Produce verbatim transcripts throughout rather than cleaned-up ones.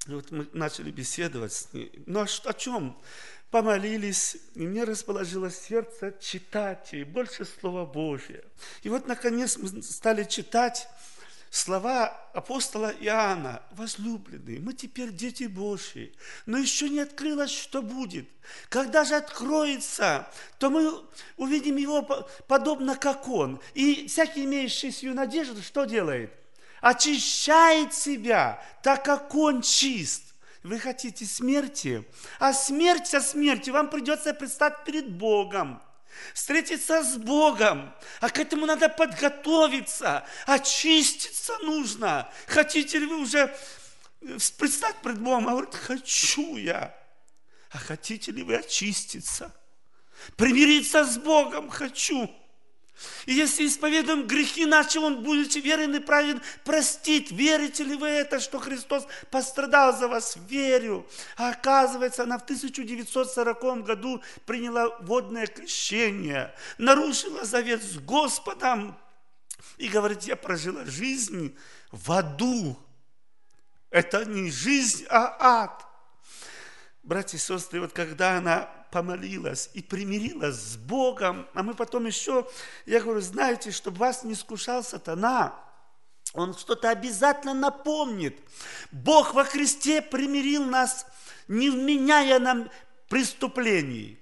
И вот мы начали беседовать с ней. Ну а что, о чем? Помолились, и мне расположилось сердце читать ей больше Слова Божия. И вот, наконец, мы стали читать слова апостола Иоанна: возлюбленные, мы теперь дети Божьи, но еще не открылось, что будет. Когда же откроется, то мы увидим его подобно, как он. И всякий, имеющий сию надежду, что делает? Очищает себя, так как он чист. Вы хотите смерти? А смерть со смертью вам придется предстать перед Богом, встретиться с Богом. А к этому надо подготовиться, очиститься нужно. Хотите ли вы уже предстать перед Богом? А говорит, хочу я. А хотите ли вы очиститься? Примириться с Богом хочу. И если исповедуем грехи наши, Он, будучи верен и праведен, простит. Верите ли вы это, что Христос пострадал за вас? Верю. А оказывается, она в тысяча девятьсот сороковом году приняла водное крещение, нарушила завет с Господом и говорит, я прожила жизнь в аду. Это не жизнь, а ад. Братья и сестры, вот когда она помолилась и примирилась с Богом, а мы потом еще, я говорю, знаете, чтобы вас не искушал сатана, он что-то обязательно напомнит. Бог во Христе примирил нас, не вменяя нам преступлений.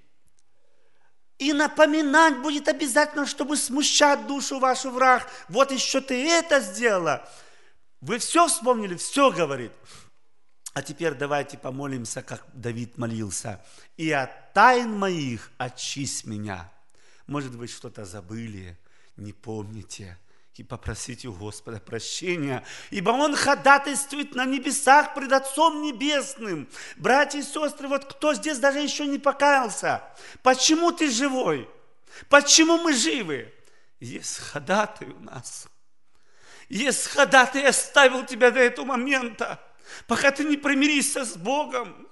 И напоминать будет обязательно, чтобы смущать душу вашу враг. Вот еще ты это сделала. Вы все вспомнили? Все, говорит. А теперь давайте помолимся, как Давид молился. «И от тайн моих очисть меня». Может быть, что-то забыли, не помните. И попросите у Господа прощения, ибо Он ходатайствует на небесах пред Отцом Небесным. Братья и сестры, вот кто здесь даже еще не покаялся? Почему ты живой? Почему мы живы? Есть ходатай у нас. Есть ходатай, я оставил тебя до этого момента, пока ты не примиришься с Богом.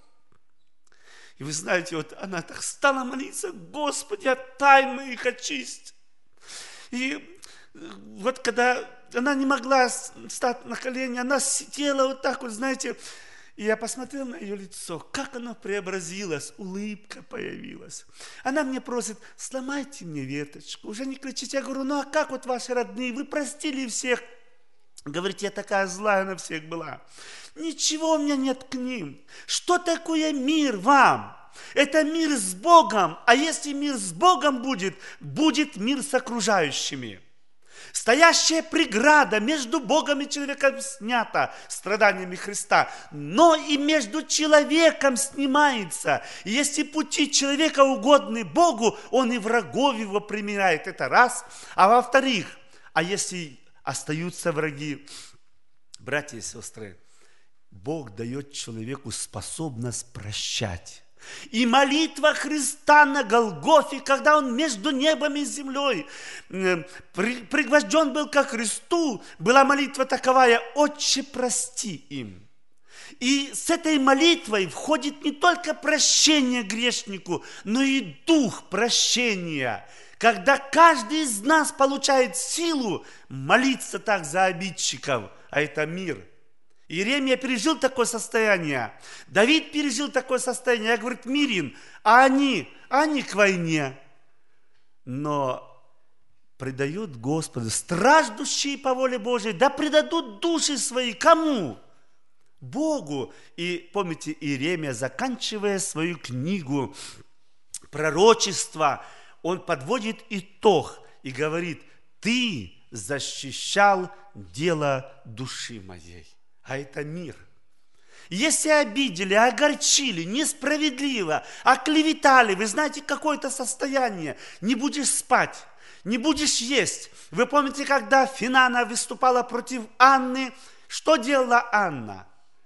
И вы знаете, вот она так стала молиться, Господи, от тайн моих очисть. И вот когда она не могла встать на колени, она сидела вот так вот, знаете, и я посмотрел на ее лицо, как оно преобразилось, улыбка появилась. Она мне просит, сломайте мне веточку, уже не кричите. Я говорю, ну а как вот ваши родные, вы простили всех? Говорит, я такая злая на всех была. Ничего у меня нет к ним. Что такое мир вам? Это мир с Богом. А если мир с Богом будет, будет мир с окружающими. Стоящая преграда между Богом и человеком снята страданиями Христа, но и между человеком снимается. И если пути человека угодны Богу, он и врагов его примиряет. Это раз. А во-вторых, а если остаются враги, братья и сестры, Бог дает человеку способность прощать. И молитва Христа на Голгофе, когда Он между небом и землей пригвожден был ко Христу, была молитва таковая: «Отче, прости им». И с этой молитвой входит не только прощение грешнику, но и дух прощения, когда каждый из нас получает силу молиться так за обидчиков, а это мир. Иеремия пережил такое состояние, Давид пережил такое состояние. Я говорю, мирен, а они, они к войне. Но предают Господу, страждущие по воле Божией, да предадут души свои кому? Богу. И помните, Иеремия, заканчивая свою книгу пророчества, он подводит итог и говорит, ты защищал дело души моей. А это мир. Если обидели, огорчили, несправедливо, оклеветали, вы знаете, какое-то состояние, не будешь спать, не будешь есть. Вы помните, когда Финана выступала против Анны, что делала Анна?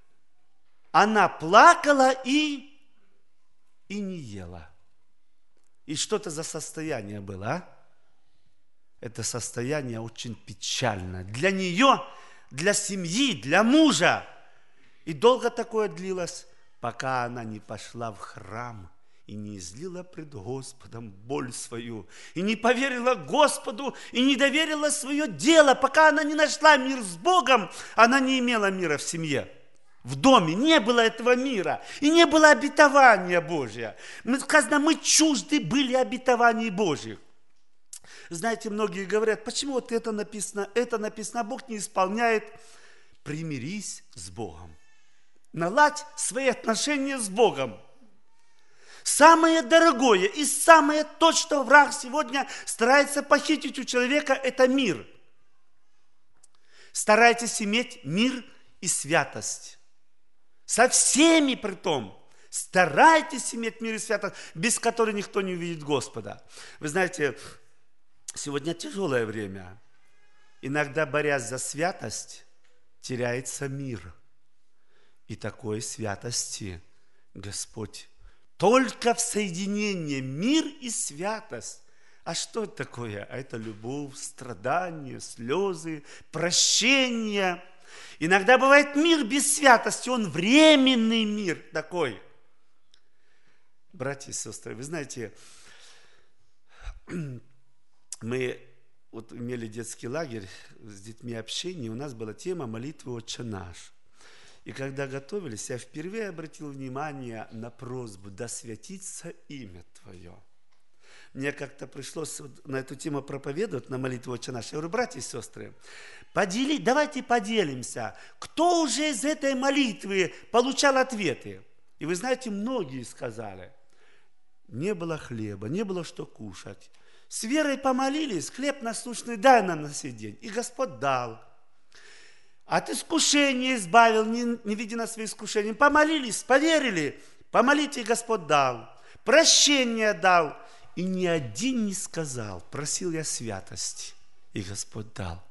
Она плакала и, и не ела. И что это за состояние было, а? Это состояние очень печальное. Для нее, для семьи, для мужа. И долго такое длилось, пока она не пошла в храм и не излила пред Господом боль свою, и не поверила Господу, и не доверила свое дело, пока она не нашла мир с Богом, она не имела мира в семье. в доме, не было этого мира, и не было обетования Божия. Мы, сказано, мы чужды были обетований Божьих. Знаете, многие говорят, почему вот это написано, это написано, а Бог не исполняет. Примирись с Богом. Наладь свои отношения с Богом. Самое дорогое и самое то, что враг сегодня старается похитить у человека, это мир. Старайтесь иметь мир и святость. Со всеми при том. Старайтесь иметь мир и святость, без которой никто не увидит Господа. Вы знаете, сегодня тяжелое время. Иногда, борясь за святость, теряется мир. И такой святости Господь только в соединении мир и святость. А что это такое? А это любовь, страдания, слезы, прощение. Иногда бывает мир без святости, он временный мир такой. Братья и сестры, вы знаете, мы вот имели детский лагерь с детьми общения, у нас была тема молитвы «Отче наш». И когда готовились, я впервые обратил внимание на просьбу «Да святится имя Твое». Мне как-то пришлось на эту тему проповедовать, на молитву «Отче наш». Я говорю, братья и сестры, подели, давайте поделимся, кто уже из этой молитвы получал ответы. И вы знаете, многие сказали, не было хлеба, не было что кушать. С верой помолились, хлеб насущный дай нам на сей день. И Господь дал. От искушения избавил, не, не видя на свои искушения. Помолились, поверили, помолите, и Господь дал. Прощение дал. И ни один не сказал, просил я святости, и Господь дал.